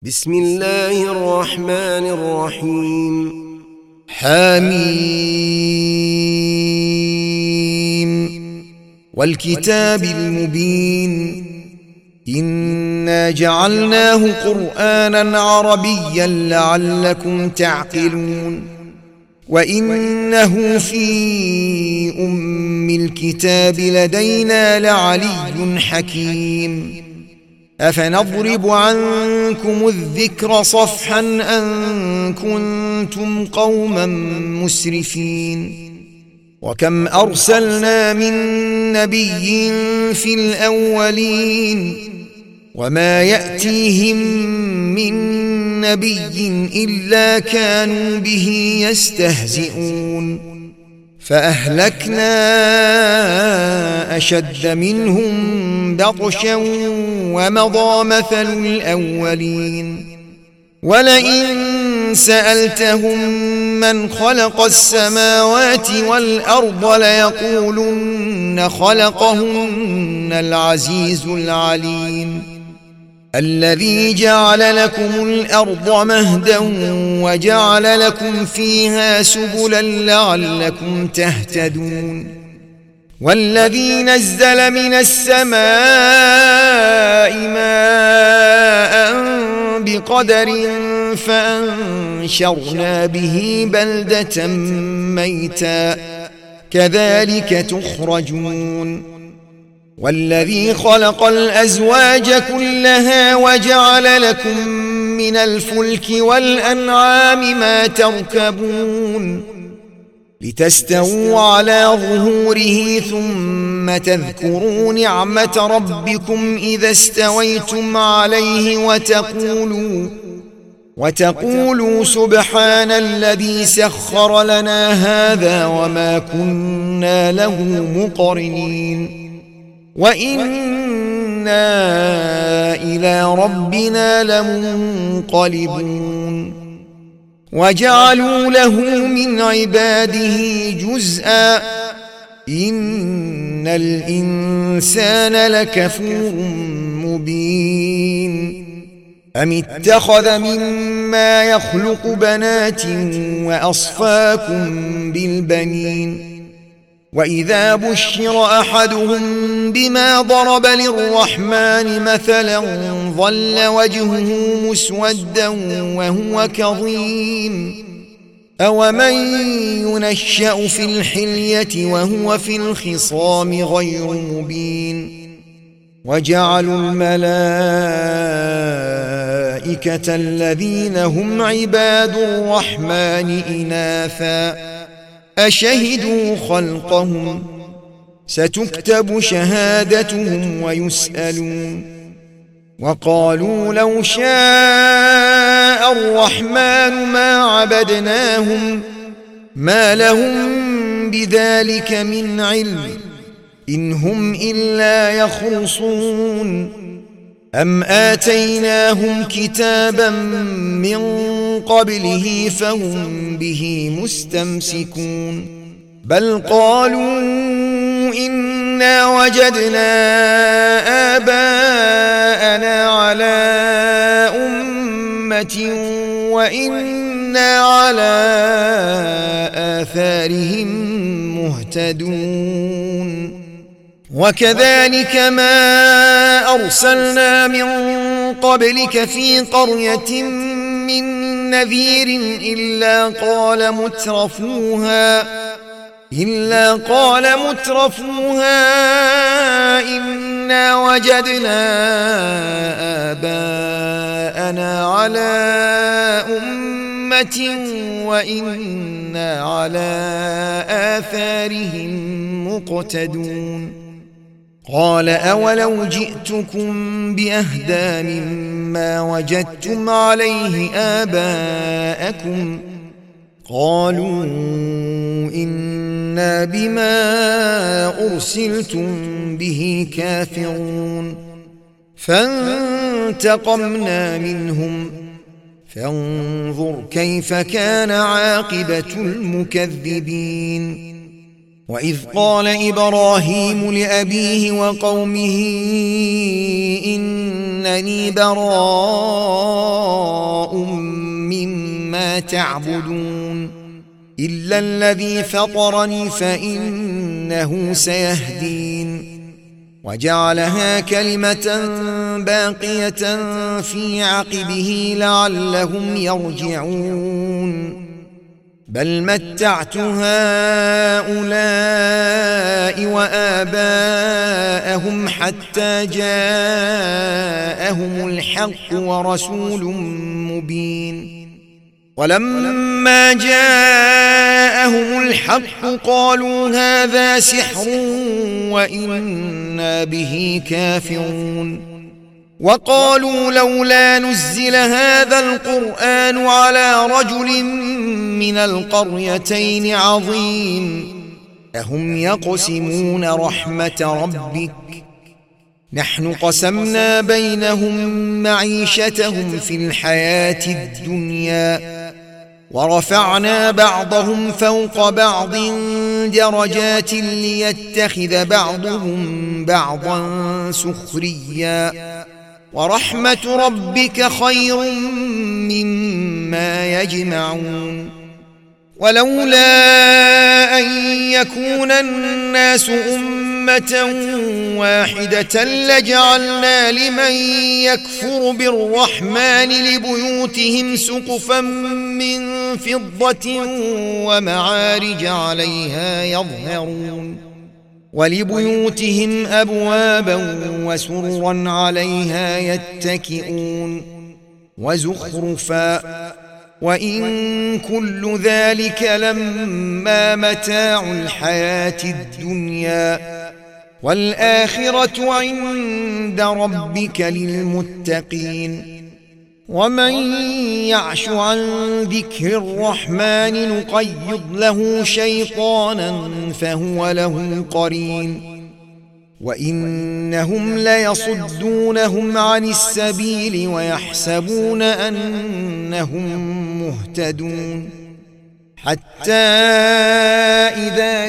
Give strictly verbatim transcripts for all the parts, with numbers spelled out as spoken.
بسم الله الرحمن الرحيم. حميم والكتاب المبين إنا جعلناه قرآنا عربيا لعلكم تعقلون وإنه في أم الكتاب لدينا لعلي حكيم أفنضرب عنكم الذكر صفحا أن كنتم قوما مسرفين وكم أرسلنا من نبي في الأولين وما يأتيهم من نبي إلا كانوا به يستهزئون فأهلكنا أشد منهم بطشا ومضى مثل الأولين ولئن سألتهم من خلق السماوات والأرض ليقولن خلقهن العزيز العليم الذي جعل لكم الأرض مهدا وجعل لكم فيها سبلا لعلكم تهتدون والذي نزل من السماء ماء بقدر فأنشرنا به بلدة ميتا كذلك تخرجون والذي خلق الأزواج كلها وجعل لكم من الفلك والأنعام ما تركبون لتستووا على ظهوره ثم تذكروا نعمة ربكم إذا استويتم عليه وتقولوا وتقولوا سبحان الذي سخر لنا هذا وما كنا له مقرنين وإنا إلى ربنا لمنقلبون وجعلوا له من عباده جزءا إن الإنسان لكفور مبين أم اتخذ مما يخلق بنات وأصفاكم بالبنين وإذا بشر أحدهم بما ضرب للرحمن مثلا ظل وجهه مسودا وهو كظيم أومن ينشأ في الحلية وهو في الخصام غير مبين وجعلوا الملائكة الذين هم عباد الرحمن إناثا أشهدوا خلقهم ستكتب شهادتهم ويسألون وقالوا لو شاء الرحمن ما عبدناهم ما لهم بذلك من علم إن هم إلا يخرصون أم آتيناهم كتابا من قبله فهم به مستمسكون بل قالوا إنا وجدنا آباءنا على أمة وإنا على آثارهم مهتدون وكذلك ما أرسلنا من قبلك في قرية من نذير إلا قال مترفوها إلا قال مترفوها إنا وجدنا آباءنا على أمة وإنا على آثارهم مقتدون قال أولو جئتكم بأهدى مما وجدتم عليه آباءكم قالوا إنا بما أرسلتم به كافرون فانتقمنا منهم فانظر كيف كان عاقبة المكذبين وإذ قال إبراهيم لأبيه وقومه إن إنني براء مما تعبدون إلا الذي فطرني فإنه سيهدين وجعلها كلمة باقية في عقبه لعلهم يرجعون بل متعت هؤلاء وآباءهم حتى جاءهم الحق ورسول مبين ولما جاءهم الحق قالوا هذا سحر وإنا به كافرون وقالوا لولا نزل هذا القرآن على رجل من القريتين عظيم أهم يقسمون رحمة ربك نحن قسمنا بينهم معيشتهم في الحياة الدنيا ورفعنا بعضهم فوق بعض درجات ليتخذ بعضهم بعضا سخريا ورحمة ربك خير مما يجمعون ولولا أن يكون الناس أمة واحدة لجعلنا لمن يكفر بالرحمن لبيوتهم سقفا من فضة ومعارج عليها يظهرون ولبيوتهم أبوابا وسررا عليها يتكئون وزخرفا وإن كل ذلك لما متاع الحياة الدنيا والآخرة عند ربك للمتقين ومن يعش عن ذكر الرحمن نقيض له شيطانا فهو له قرين وإنهم ليصدونهم عن السبيل ويحسبون أنهم مهتدون حتى إذا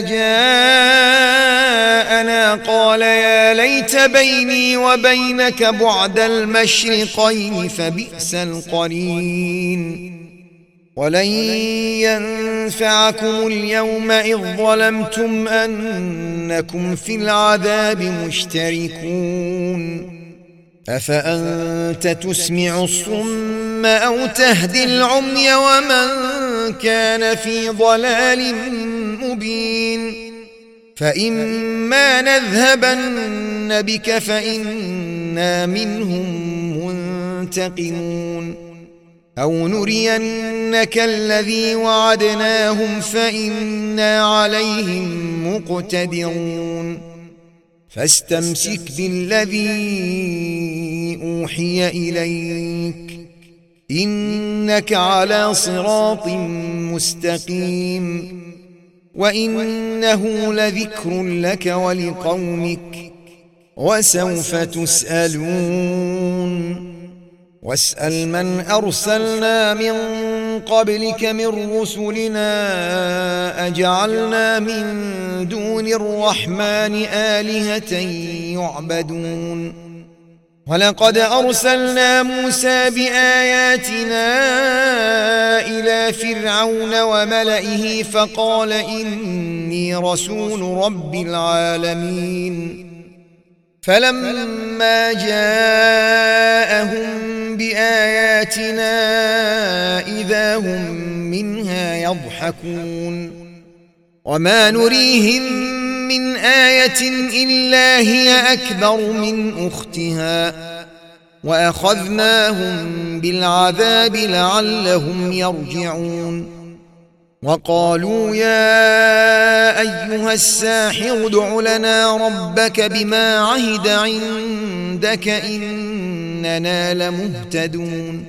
جاءنا قال يا ليت بيني وبينك بعد المشرقين فبئس القرين ولن ينفعكم اليوم إذ ظلمتم أنكم في العذاب مشتركون أفأنت تسمع الصم أو تهدي العمي ومن كان في ضلال مبين فإما نذهبن بك فإنا منهم منتقمون أو نرينك الذي وعدناهم فإنا عليهم مقتدرون فاستمسك بالذي أوحي إليك إنك على صراط مستقيم وإنه لذكر لك ولقومك وسوف تسألون واسأل من أرسلنا من قبلك من رسلنا أجعلنا من دون الرحمن آلهة يعبدون ولقد أرسلنا موسى بآياتنا إلى فرعون وملئه فقال إني رسول رب العالمين فلما جاءهم بآياتنا إذا هم منها يضحكون وما نريهم من آية إلا هي أكبر من أختها وأخذناهم بالعذاب لعلهم يرجعون وقالوا يا أيها الساحر ادع لنا ربك بما عهد عندك إننا لمهتدون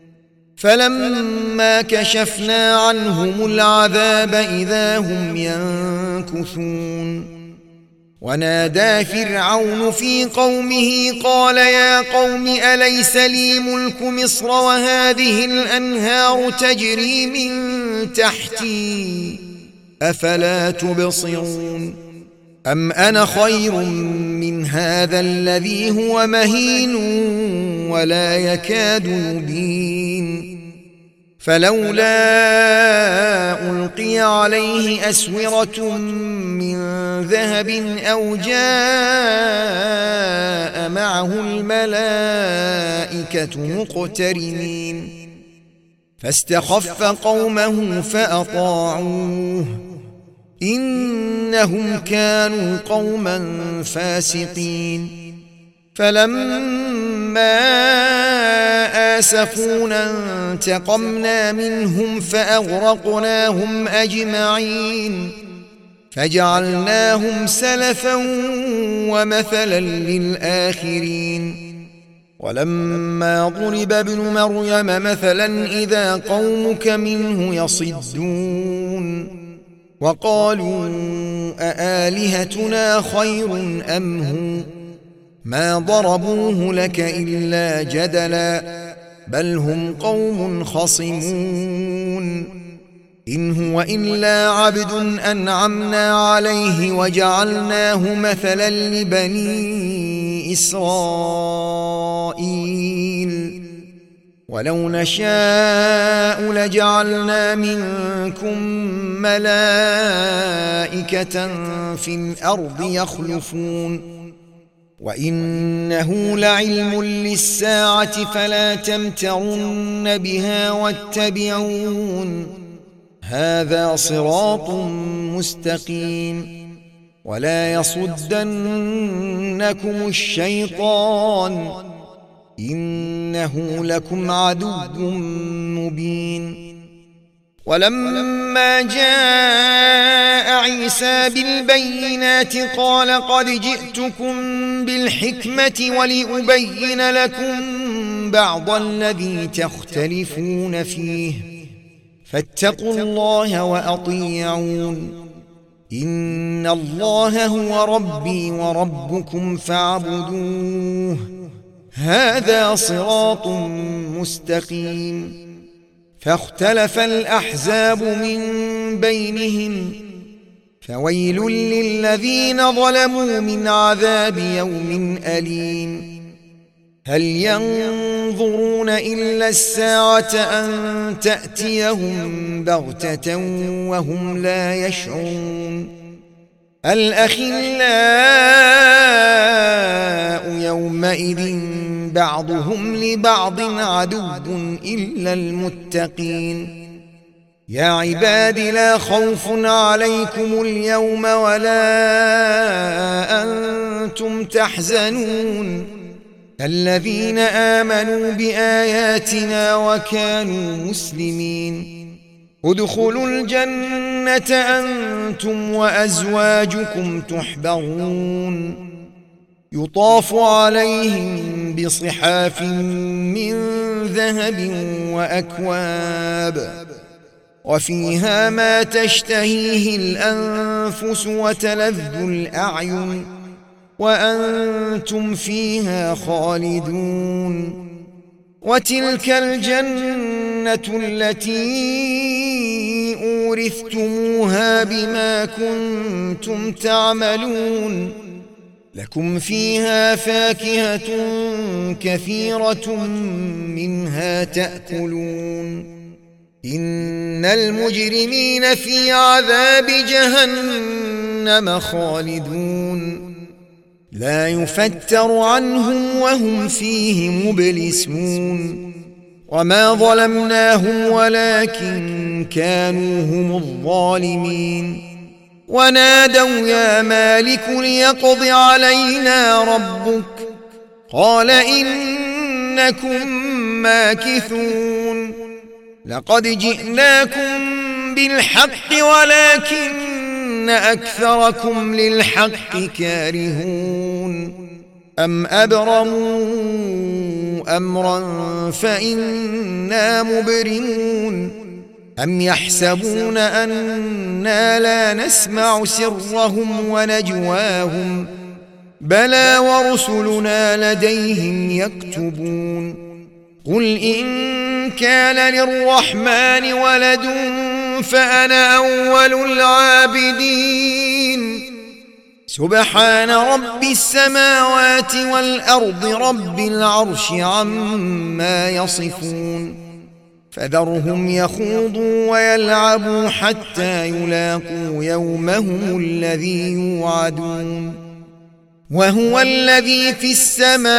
فلما كشفنا عنهم العذاب إذا هم ينكثون ونادى فرعون في قومه قال يا قوم أليس لي ملك مصر وهذه الأنهار تجري من تحتي أفلا تبصرون أم أنا خير من هذا الذي هو مهين ولا يكاد يبين فلولا ألقي عليه أسورة من ذهب أو جاء معه الملائكة مقترنين فاستخف قومه فأطاعوه إنهم كانوا قوما فاسقين فلما آسفونا انتقمنا منهم فأغرقناهم أجمعين فجعلناهم سلفا ومثلا للآخرين ولما ضرب ابن مريم مثلا إذا قومك منه يصدون وقالوا أآلهتنا خير أم هو ما ضربوه لك إلا جدلا بل هم قوم خصمون إن هو إلا عبد أنعمنا عليه وجعلناه مثلا لبني إسرائيل ولو نشاء لجعلنا منكم ملائكة في الأرض يخلفون وإنه لعلم للساعة فلا تمترن بها واتبعون هذا صراط مستقيم ولا يصدنكم الشيطان إنه لكم عدو مبين ولما جاء عيسى بالبينات قال قد جئتكم بالحكمة ولأبين لكم بعض الذي تختلفون فيه فاتقوا الله وأطيعون إن الله هو ربي وربكم فاعبدوه هذا صراط مستقيم فاختلف الأحزاب من بينهم فويل للذين ظلموا من عذاب يوم أليم هل ينظرون إلا الساعة أن تأتيهم بغتة وهم لا يشعرون الأخلاء يومئذ بعضهم لبعض عدو إلا المتقين يا عباد لا خوف عليكم اليوم ولا أنتم تحزنون الذين آمنوا بآياتنا وكانوا مسلمين ادخلوا الجنة أنتم وأزواجكم تحبرون يطاف عليهم بصحاف من ذهب وأكواب وفيها ما تشتهيه الأنفس وتلذ الأعين وأنتم فيها خالدون وتلك الجنة التي أورثتموها بما كنتم تعملون لكم فيها فاكهة كثيرة منها تأكلون إن المجرمين في عذاب جهنم خالدون لا يفتر عنهم وهم فيه مبلسون وما ظلمناهم ولكن كانوا هم الظالمين ونادوا يا مالك ليقض علينا ربك قال إنكم ماكثون لقد جئناكم بالحق ولكن أكثركم للحق كارهون أم أبرموا أمرا فإنا مبرمون أم يحسبون أنا لا نسمع سرهم ونجواهم بلى ورسلنا لديهم يكتبون قل إن كان للرحمن ولد فأنا أول العابدين سبحان رب السماوات والأرض رب العرش عما يصفون فذرهم يخوضوا ويلعبوا حتى يلاقوا يومهم الذي يوعدون وهو الذي في السماء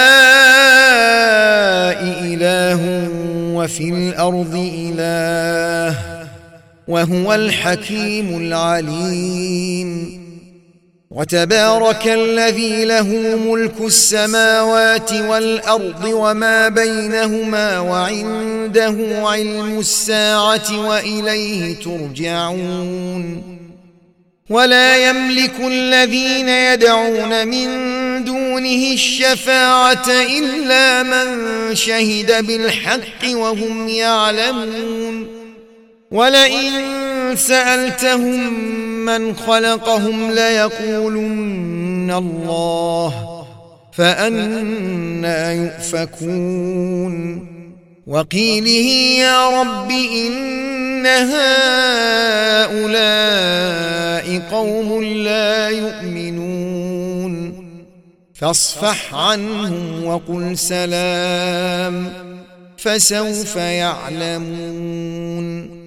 إله وفي الأرض إله وهو الحكيم العليم وتبارك الذي له ملك السماوات والأرض وما بينهما وعنده علم الساعة وإليه ترجعون ولا يملك الذين يدعون من دونه الشفاعة إلا من شهد بالحق وهم يعلمون ولئن سألتهم من خلقهم ليقولن الله فأنى يؤفكون وقيله يا رب إن هؤلاء قوم لا يؤمنون فاصفح عنهم وقل سلام فسوف يعلمون